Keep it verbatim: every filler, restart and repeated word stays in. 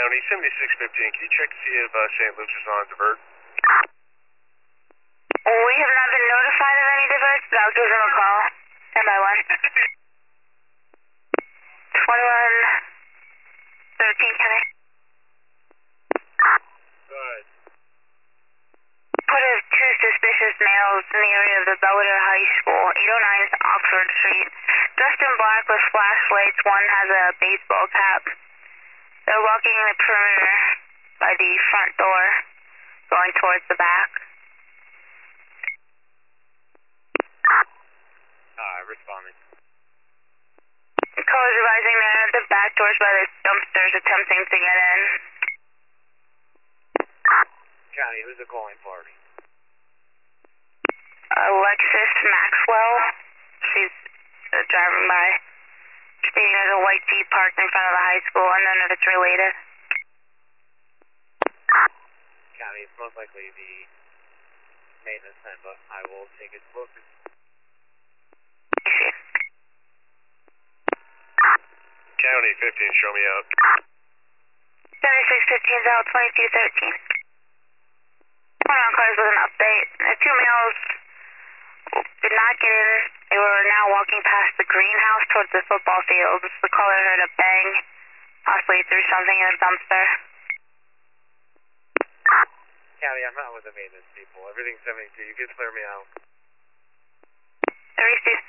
County, seventy-six fifteen. Can you check to see if uh, Saint Luke's is on divert? We have not been notified of any diverts, but I'll give them a call. ten by one. twenty-one thirteen, can I? Alright. Reported two suspicious males in the area of the Belvedere High School, eight oh nine Oxford Street. Dressed in black with flashlights, one has a baseball cap. They're walking the perimeter by the front door, going towards the back. Alright, responding. Callers advising they're at the back doors by the dumpsters attempting to get in. County, who's the calling party? Alexis Maxwell. She's uh, driving by. Stating there's a white Jeep parked in front of the high school. Unknown if it's related. County, it's most likely the maintenance man, but I will take its focus. County fifteen, show me out. seventy-six fifteen out, twenty-two thirteen. One on cars with an update. The two males did not get in. They were now walking past the greenhouse towards the football field. The caller heard a bang, possibly threw something in a dumpster. County, I'm not with the maintenance people. Everything's seventy-two. You can clear me out. thirty-six